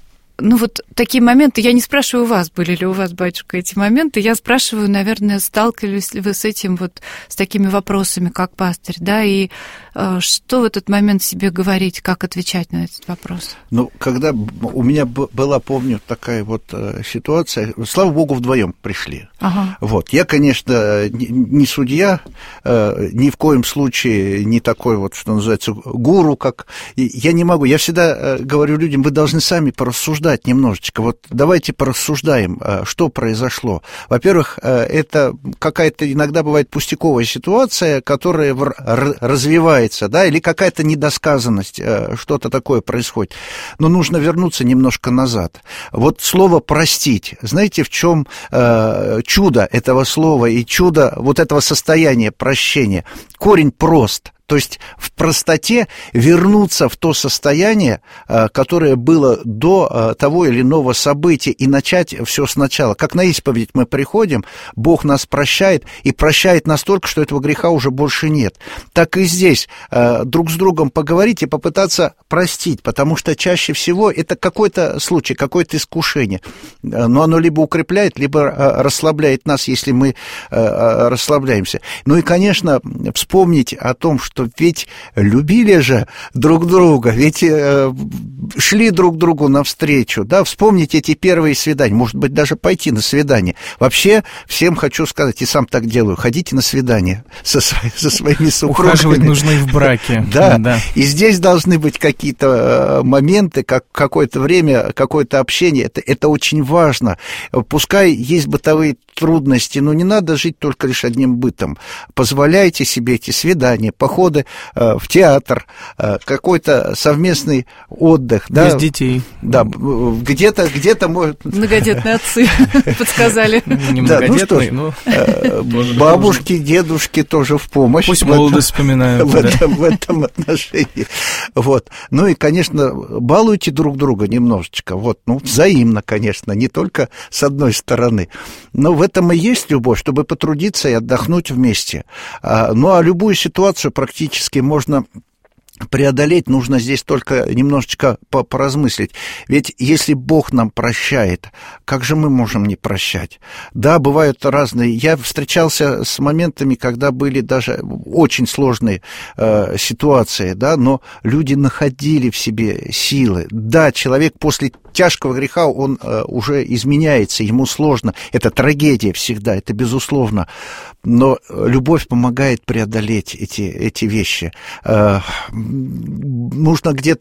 вот такие моменты, я не спрашиваю вас, были ли у вас, батюшка, эти моменты, я спрашиваю, наверное, сталкивались ли вы с этим, с такими вопросами, как пастырь, да, и что в этот момент себе говорить, как отвечать на этот вопрос? Когда у меня была, помню, такая вот ситуация, слава Богу, вдвоем пришли. Ага. Я, конечно, не судья, ни в коем случае не такой вот, что называется, гуру, как... Я не могу, я всегда говорю людям: вы должны сами порассуждать немножечко. Давайте порассуждаем, что произошло. Во-первых, это какая-то иногда бывает пустяковая ситуация, которая развивается, да, или какая-то недосказанность, что-то такое происходит. Но нужно вернуться немножко назад. Слово «простить», знаете, в чем чудо этого слова и чудо вот этого состояния прощения? Корень прост. То есть в простоте вернуться в то состояние, которое было до того или иного события, и начать все сначала. Как на исповедь мы приходим, Бог нас прощает, и прощает настолько, что этого греха уже больше нет. Так и здесь друг с другом поговорить и попытаться простить, потому что чаще всего это какой-то случай, какое-то искушение. Но оно либо укрепляет, либо расслабляет нас, если мы расслабляемся. И, конечно, вспомнить о том, что ведь любили же друг друга, ведь шли друг другу навстречу, да, вспомнить эти первые свидания, может быть, даже пойти на свидание. Вообще, всем хочу сказать, и сам так делаю: ходите на свидание со своими супругами. Ухаживать нужно и в браке. Да, и здесь должны быть какие-то моменты, какое-то время, какое-то общение, это очень важно. Пускай есть бытовые трудности, но не надо жить только лишь одним бытом. Позволяйте себе эти свидания, походы в театр, какой-то совместный отдых. Без детей. Да, где-то может... Многодетные отцы подсказали. Не многодетные, но... Бабушки, дедушки тоже в помощь. Пусть молодость вспоминают. В этом отношении. И, конечно, балуйте друг друга немножечко. Взаимно, конечно, не только с одной стороны. Но в этом и есть любовь, чтобы потрудиться и отдохнуть вместе. А любую ситуацию практически можно преодолеть, нужно здесь только немножечко поразмыслить. Ведь если Бог нам прощает, как же мы можем не прощать? Да, бывают разные. Я встречался с моментами, когда были даже очень сложные ситуации, да, но люди находили в себе силы. Да, человек после тяжкого греха, он уже изменяется, ему сложно. Это трагедия всегда, это безусловно. Но любовь помогает преодолеть эти вещи. Нужно где-то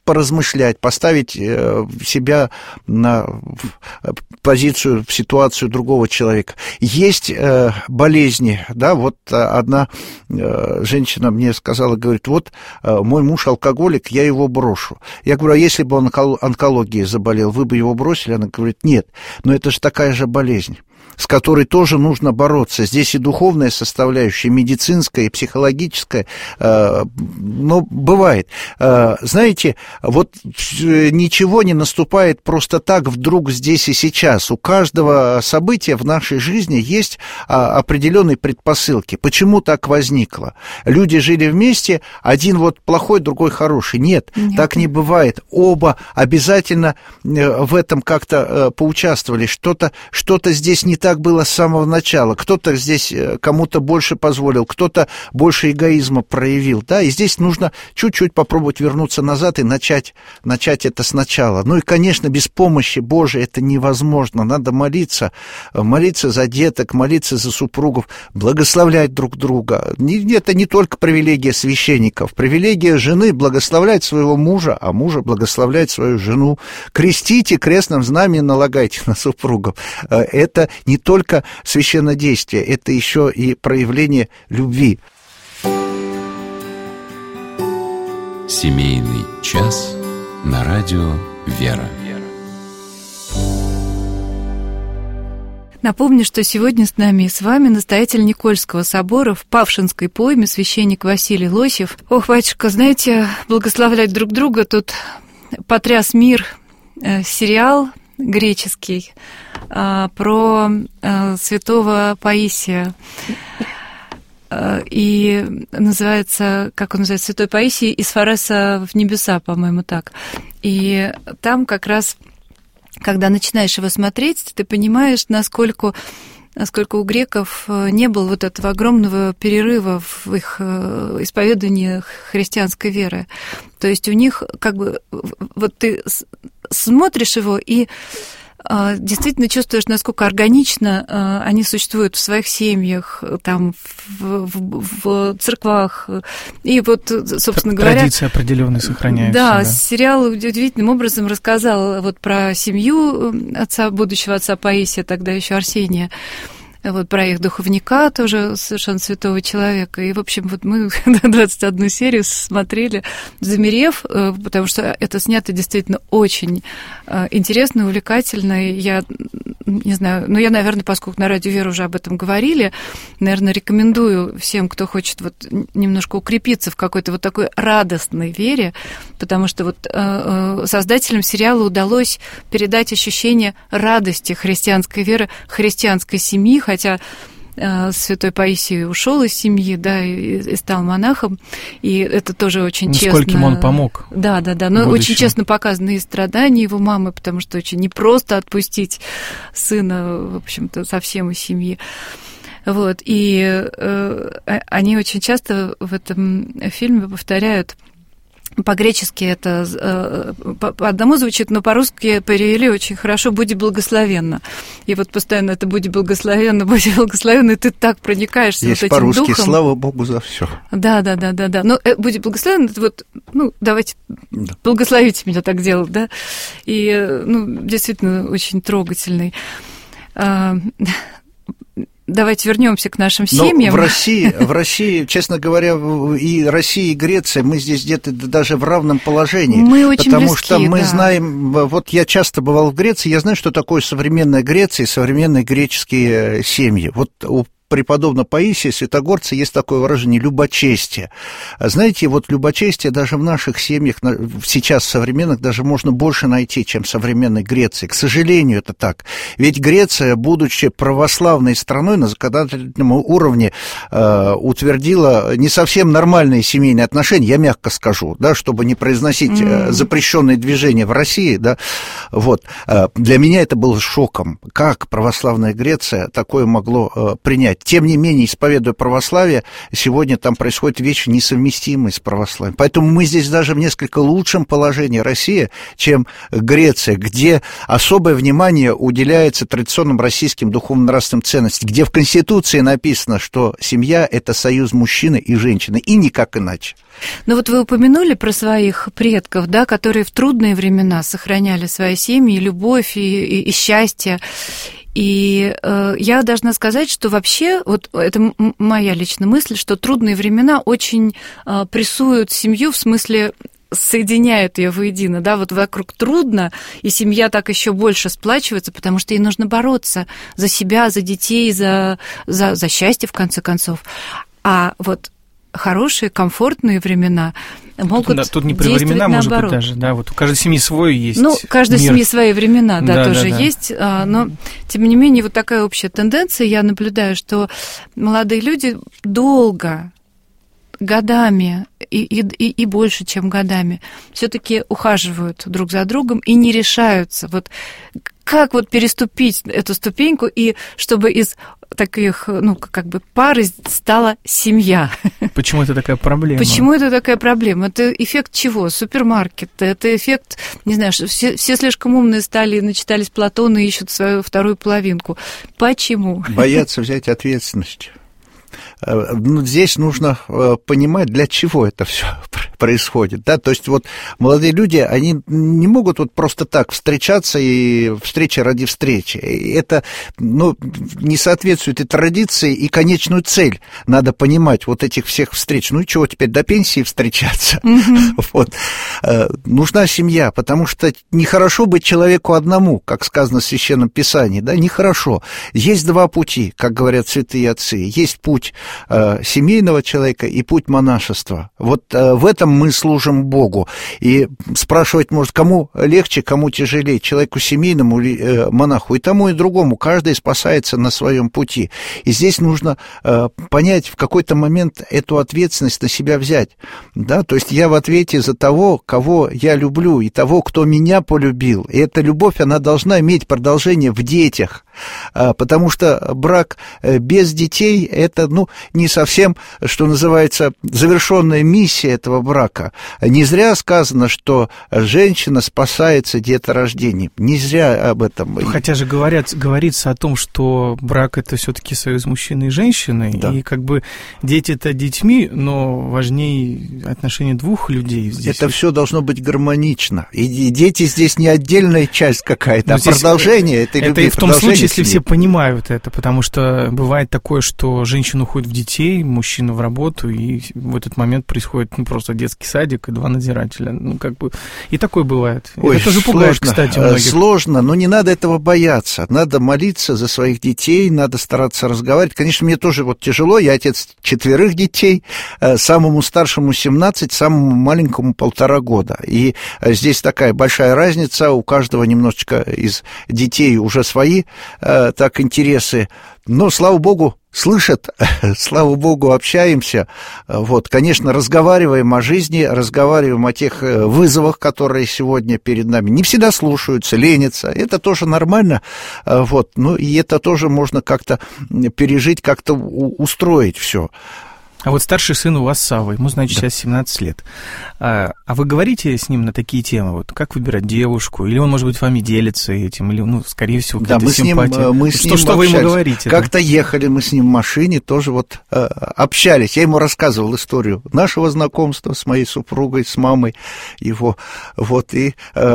поразмышлять, поставить себя на позицию, в ситуацию другого человека. Есть болезни, да, вот одна женщина мне сказала, говорит, вот мой муж алкоголик, я его брошу. Я говорю, а если бы он онкологией заболел, вы бы его бросили? Она говорит, нет, но это же такая же болезнь, с которой тоже нужно бороться. Здесь и духовная составляющая, и медицинская, и психологическая, но бывает. Знаете, вот ничего не наступает просто так вдруг здесь и сейчас. У каждого события в нашей жизни есть определенные предпосылки. Почему так возникло? Люди жили вместе, один вот плохой, другой хороший. Нет, так не бывает. Оба обязательно в этом как-то поучаствовали. Что-то здесь не так было с самого начала. Кто-то здесь кому-то больше позволил, кто-то больше эгоизма проявил, да, и здесь нужно чуть-чуть попробовать вернуться назад и начать это сначала. Ну и, конечно, без помощи Божией это невозможно. Надо молиться за деток, молиться за супругов, благословлять друг друга. Это не только привилегия священников. Привилегия жены благословлять своего мужа, а мужа благословлять свою жену. Крестите, крестным знаменем налагайте на супругов. Это не только священнодействие, это еще и проявление любви. Семейный час на радио «Вера». Напомню, что сегодня с нами и с вами настоятель Никольского собора в Павшинской пойме, священник Василий Лосев. Ох, батюшка, знаете, благословлять друг друга, тут потряс мир сериал греческий про святого Паисия. И называется, как он называется, Святой Паисий из Фареса в небеса, по-моему, так. И там как раз, когда начинаешь его смотреть, ты понимаешь, насколько у греков не было вот этого огромного перерыва в их исповедании христианской веры. То есть у них как бы вот ты смотришь его и действительно чувствуешь, насколько органично они существуют в своих семьях, там, в церквах. И вот, собственно говоря... Традиции определенные сохраняются. Да, сериал удивительным образом рассказал вот про семью будущего отца Паисия, тогда еще Арсения, вот про их духовника, тоже совершенно святого человека. И, в общем, вот мы 21 серию смотрели, замерев, потому что это снято действительно очень интересно, увлекательно. Я не знаю, я, наверное, поскольку на радио «Вера» уже об этом говорили, наверное, рекомендую всем, кто хочет вот немножко укрепиться в какой-то вот такой радостной вере, потому что вот создателям сериала удалось передать ощущение радости христианской веры, христианской семьи, хотя святой Паисий ушел из семьи, да, и стал монахом, и это тоже очень честно. Скольким он помог. Да, но очень честно показаны и страдания его мамы, потому что очень непросто отпустить сына, в общем-то, совсем из семьи. Вот, и они очень часто в этом фильме повторяют. По-гречески это по одному звучит, но по-русски перевели очень хорошо «Будь благословенна». И вот постоянно это «Будь благословенна», и ты так проникаешься есть вот этим по-русски духом. Слава Богу за все. Да. Но «Будь благословенна» это вот, давайте, благословите меня так делать, да. И, действительно, очень трогательный. Давайте вернемся к нашим семьям. Но в России, честно говоря, и Россия, и Греция, мы здесь где-то даже в равном положении. Мы очень потому близки, что мы да. знаем, вот я часто бывал в Греции, я знаю, что такое современная Греция и современные греческие семьи. Вот у преподобного Паисия, святогорца, есть такое выражение «любочестие». Знаете, вот любочестие даже в наших семьях, сейчас современных, даже можно больше найти, чем в современной Греции. К сожалению, это так. Ведь Греция, будучи православной страной, на законодательном уровне утвердила не совсем нормальные семейные отношения, я мягко скажу, да, чтобы не произносить запрещенные движения в России, да, вот. Для меня это было шоком, как православная Греция такое могло принять. Тем не менее, исповедуя православие, сегодня там происходят вещи, несовместимые с православием. Поэтому мы здесь даже в несколько лучшем положении Россия, чем Греция, где особое внимание уделяется традиционным российским духовно-нравственным ценностям, где в Конституции написано, что семья – это союз мужчины и женщины, и никак иначе. Ну вот вы упомянули про своих предков, да, которые в трудные времена сохраняли свои семьи, любовь и счастье. И я должна сказать, что вообще, вот это моя личная мысль, что трудные времена очень прессуют семью, в смысле соединяют ее воедино, да, вот вокруг трудно, и семья так еще больше сплачивается, потому что ей нужно бороться за себя, за детей, за счастье, в конце концов. А вот хорошие, комфортные времена могут тут не про времена, может быть, даже, да, вот у каждой семьи свой есть. Ну, у каждой мир. семьи свои времена, да, тоже да. есть, но, тем не менее, вот такая общая тенденция, я наблюдаю, что молодые люди долго, годами и больше, чем годами, все-таки ухаживают друг за другом и не решаются. Вот как вот переступить эту ступеньку, и чтобы из таких, ну, как бы пары стала семья? Почему это такая проблема? Почему это такая проблема? Это эффект чего? Супермаркета. Это эффект, не знаю, что все слишком умные стали, начитались Платона и ищут свою вторую половинку. Почему? Боятся взять ответственность. Ну, здесь нужно понимать, для чего это все происходит, да, то есть вот молодые люди, они не могут вот просто так встречаться, и встреча ради встречи, это, ну, не соответствует и традиции, и конечную цель надо понимать вот этих всех встреч, ну и чего теперь, до пенсии встречаться, вот, нужна семья, потому что нехорошо быть человеку одному, как сказано в Священном Писании, да, нехорошо, есть два пути, как говорят святые отцы, есть путь семейного человека и путь монашества. Вот в этом мы служим Богу. И спрашивать, может, кому легче, кому тяжелее, человеку семейному или монаху. И тому, и другому. Каждый спасается на своем пути. И здесь нужно понять, в какой-то момент эту ответственность на себя взять. Да? То есть я в ответе за того, кого я люблю, и того, кто меня полюбил. И эта любовь, она должна иметь продолжение в детях. Потому что брак без детей – это, ну, не совсем, что называется, завершенная миссия этого брака. Не зря сказано, что женщина спасается деторождением. Не зря об этом. Хотя же говорится о том, что брак – это все-таки союз мужчины и женщины, да. И как бы дети-то детьми, но важнее отношения двух людей здесь. Это все должно быть гармонично. И дети здесь не отдельная часть какая-то, а продолжение этой любви. Это и в том случае, если все понимают это, потому что бывает такое, что женщина уходит в детей, мужчина в работу, и в этот момент происходит, ну, просто детский садик и 2 надзирателя. Ну, как бы, и такое бывает. Ой, это тоже пугает, кстати, многих. Сложно, но не надо этого бояться. Надо молиться за своих детей, надо стараться разговаривать. Конечно, мне тоже вот тяжело, я отец 4 детей, самому старшему 17, самому маленькому 1,5 года. И здесь такая большая разница, у каждого немножечко из детей уже свои так интересы. Но, слава богу, слышат, слава богу, общаемся. Вот, конечно, разговариваем о жизни, разговариваем о тех вызовах, которые сегодня перед нами. Не всегда слушаются, ленятся. Это тоже нормально. Вот, ну, и это тоже можно как-то пережить, как-то устроить все. А вот старший сын у вас Савва, ему, значит, сейчас 17 лет. А вы говорите с ним на такие темы, вот как выбирать девушку? Или он, может быть, вами делится этим? Или, ну, скорее всего, какая-то симпатия? Мы с ним что вы ему говорите? Как-то ехали мы с ним в машине, тоже вот общались. Я ему рассказывал историю нашего знакомства с моей супругой, с мамой его. Вот, и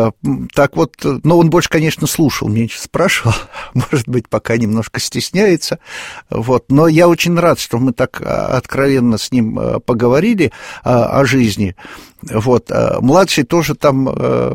так вот, но он больше, конечно, слушал, меньше спрашивал. Может быть, пока немножко стесняется. Вот, но я очень рад, что мы так откровенно с ним поговорили о жизни. Вот. Младший тоже там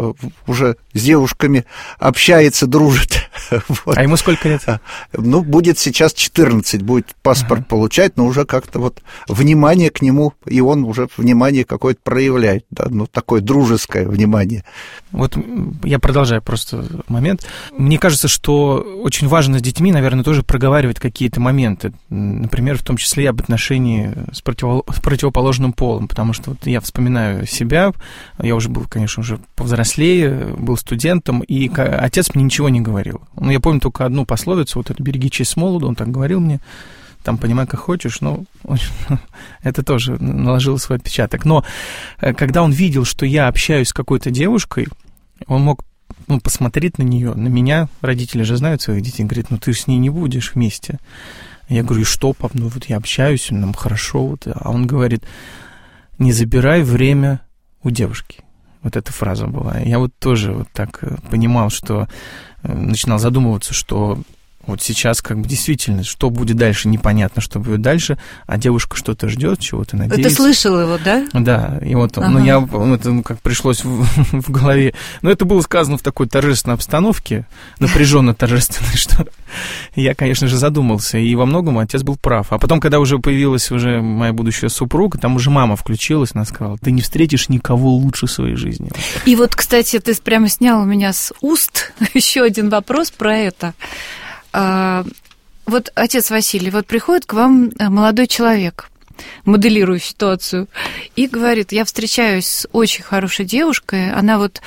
уже с девушками общается, дружит. Вот. А ему сколько лет? Ну, будет сейчас 14, будет паспорт получать, но уже как-то вот внимание к нему, и он уже внимание какое-то проявляет, да, ну, такое дружеское внимание. Вот я продолжаю просто момент. Мне кажется, что очень важно с детьми, наверное, тоже проговаривать какие-то моменты, например, в том числе и об отношении с противоположным полом, потому что вот я вспоминаю себя, я уже был, конечно, уже повзрослее, был студентом, и отец мне ничего не говорил. Ну, я помню только одну пословицу, вот это «береги честь с молоду», он так говорил мне, там понимай, как хочешь, но это тоже наложило свой отпечаток. Но когда он видел, что я общаюсь с какой-то девушкой, он мог посмотреть на нее, на меня, родители же знают своих детей, говорит, ты с ней не будешь вместе. Я говорю, и что, пап, вот я общаюсь, нам хорошо, вот. А он говорит, не забирай время у девушки. Вот эта фраза была. Я вот тоже вот так понимал, что начинал задумываться, что вот сейчас как бы действительно, что будет дальше, непонятно, что будет дальше, а девушка что-то ждет, чего-то надеется. Ты слышал его, да? Да, и вот, это как пришлось в голове. Но это было сказано в такой торжественной обстановке, напряженно торжественной, что я, конечно же, задумался, и во многом отец был прав. А потом, когда уже появилась уже моя будущая супруга, там уже мама включилась, она сказала, ты не встретишь никого лучше в своей жизни. И вот, кстати, ты прямо снял у меня с уст еще один вопрос про это. Вот, отец Василий, вот приходит к вам молодой человек, моделируя ситуацию, и говорит, я встречаюсь с очень хорошей девушкой, она вот,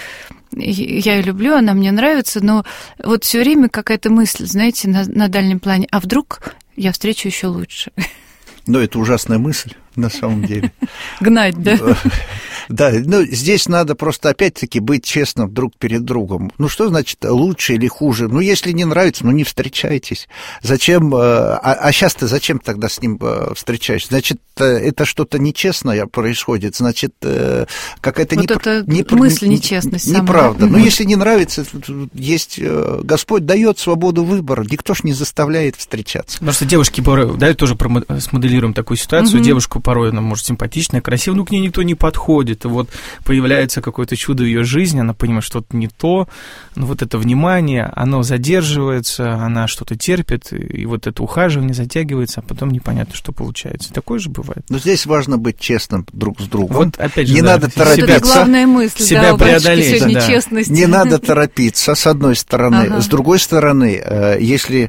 я ее люблю, она мне нравится, но вот все время какая-то мысль, знаете, на дальнем плане, а вдруг я встречу еще лучше? Но это ужасная мысль, на самом деле. Гнать, да? Да, здесь надо просто опять-таки быть честным друг перед другом. Что значит лучше или хуже? Если не нравится, не встречайтесь. Зачем? А сейчас-то зачем тогда с ним встречаешься? Значит, это что-то нечестное происходит, значит, какая-то мысль нечестность. Неправда. Но если не нравится, есть Господь дает свободу выбора, никто ж не заставляет встречаться. Потому что девушки порой, да, тоже смоделируем такую ситуацию, девушку порой она может симпатичная, красивая, но к ней никто не подходит. И вот появляется какое-то чудо в ее жизни, она понимает, что что-то не то, но вот это внимание, оно задерживается, она что-то терпит, и вот это ухаживание затягивается, а потом непонятно, что получается. Такое же бывает. Но здесь важно быть честным друг с другом. Вот опять же, не надо торопиться. Это главная мысль, себя преодолеть. Нечестность. Не надо торопиться, с одной стороны. С другой стороны, если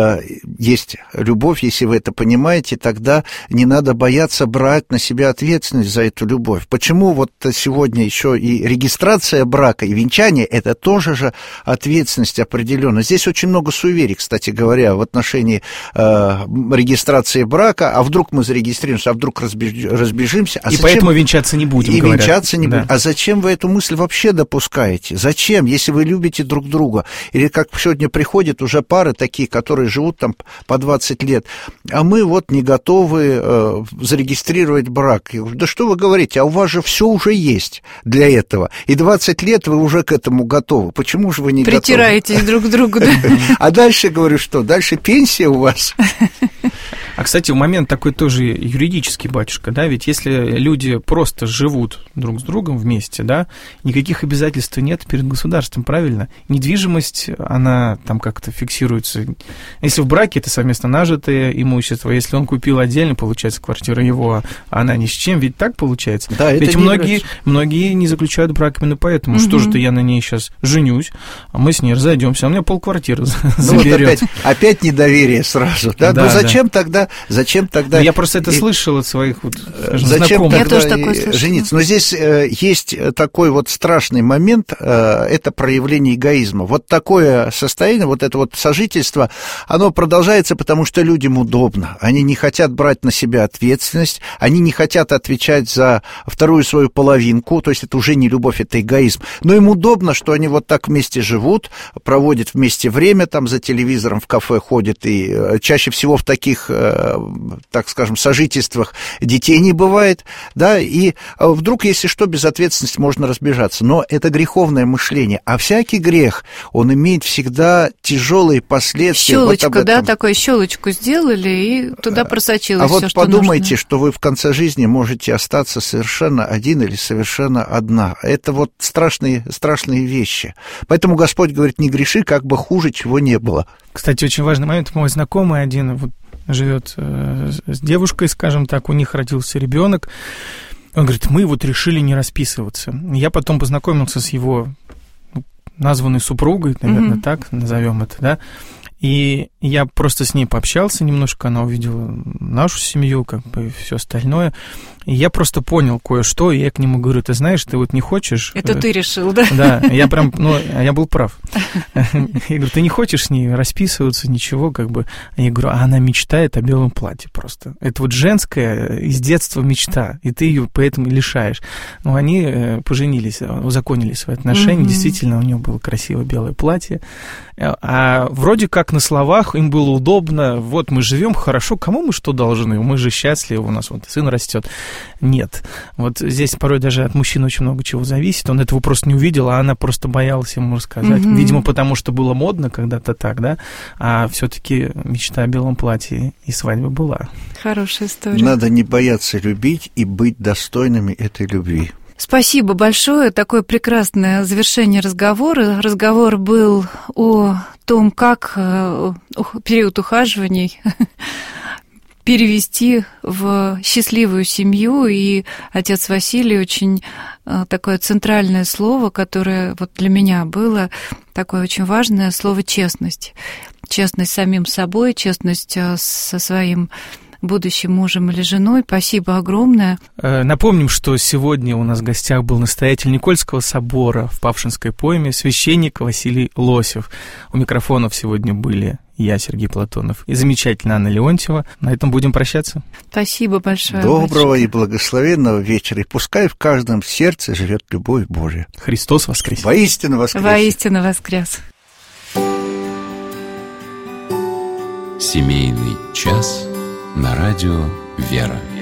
есть любовь, если вы это понимаете, тогда не надо бояться брать на себя ответственность за эту любовь. Почему вот сегодня еще и регистрация брака, и венчание, это тоже же ответственность определенная. Здесь очень много суеверий, кстати говоря, в отношении регистрации брака. А вдруг мы зарегистрируемся, а вдруг разбежимся. А и поэтому венчаться не будем, говорят. Венчаться не будем. А зачем вы эту мысль вообще допускаете? Зачем, если вы любите друг друга? Или как сегодня приходят уже пары такие, которые живут там по 20 лет, а мы вот не готовы зарегистрировать брак. Я говорю, да что вы говорите, а у вас же все уже есть для этого. И 20 лет вы уже к этому готовы. Почему же вы не готовы? Притираетесь друг к другу, да? А дальше, говорю, что? Дальше пенсия у вас? А, кстати, момент такой тоже юридический, батюшка, да, ведь если люди просто живут друг с другом вместе, да, никаких обязательств нет перед государством, правильно? Недвижимость, она там как-то фиксируется. Если в браке, это совместно нажитое имущество, если он купил отдельно, получается, квартира его, а она ни с чем, ведь так получается? Да, ведь многие не заключают брак именно поэтому. Что же-то я на ней сейчас женюсь, а мы с ней разойдемся, а у меня полквартиры заберет. Вот опять недоверие сразу, да? Да, зачем тогда? Я просто это слышал от своих зачем знакомых. Я тоже такое слышала. Жениться? Но здесь есть такой вот страшный момент, это проявление эгоизма. Вот такое состояние, вот это вот сожительство, оно продолжается, потому что людям удобно. Они не хотят брать на себя ответственность, они не хотят отвечать за вторую свою половинку, то есть это уже не любовь, это эгоизм. Но им удобно, что они вот так вместе живут, проводят вместе время, там за телевизором в кафе ходят, и чаще всего в таких, так скажем, сожительствах детей не бывает, да, и вдруг, если что, без ответственности можно разбежаться. Но это греховное мышление, а всякий грех, он имеет всегда тяжелые последствия. Щелочку, вот да, такую щелочку сделали, и туда просочилось все, вот что подумайте, нужно. что вы в конце жизни можете остаться совершенно один или совершенно одна. Это вот страшные вещи. Поэтому Господь говорит, не греши, как бы хуже чего не было. Кстати, очень важный момент. Мой знакомый один вот живет с девушкой, скажем так, у них родился ребенок. Он говорит, мы вот решили не расписываться. Я потом познакомился с его названной супругой, наверное, так назовем это, да. И я просто с ней пообщался немножко, она увидела нашу семью, как бы все остальное. И я просто понял кое-что, и я к нему говорю: ты знаешь, ты вот не хочешь... Это ты решил, да? Да, я прям, я был прав. Я говорю: ты не хочешь с ней расписываться, ничего, как бы. Я говорю: а она мечтает о белом платье просто. Это вот женская из детства мечта, и ты ее поэтому лишаешь. Но они поженились, узаконили свои отношения, действительно, у нее было красивое белое платье. А вроде как на словах им было удобно, вот мы живем хорошо, кому мы что должны, мы же счастливы, у нас вот сын растет. Нет, вот здесь порой даже от мужчины очень много чего зависит, он этого просто не увидел, а она просто боялась ему рассказать, видимо, потому что было модно когда-то так, да, а все-таки мечта о белом платье и свадьба была. Хорошая история. Надо не бояться любить и быть достойными этой любви. Спасибо большое. Такое прекрасное завершение разговора. Разговор был о том, как период ухаживаний перевести в счастливую семью. И отец Василий очень такое центральное слово, которое вот для меня было такое очень важное слово «честность». Честность с самим собой, честность со своим будущим мужем или женой. Спасибо огромное. Напомним, что сегодня у нас в гостях был настоятель Никольского собора в Павшинской пойме, священник Василий Лосев. У микрофонов сегодня были я, Сергей Платонов, и замечательная Анна Леонтьева. На этом будем прощаться. Спасибо большое. Доброго и благословенного вечера. И пускай в каждом сердце живет любовь Божия. Христос воскрес. Воистину воскрес. Воистину воскрес. Семейный час на радио «Вера».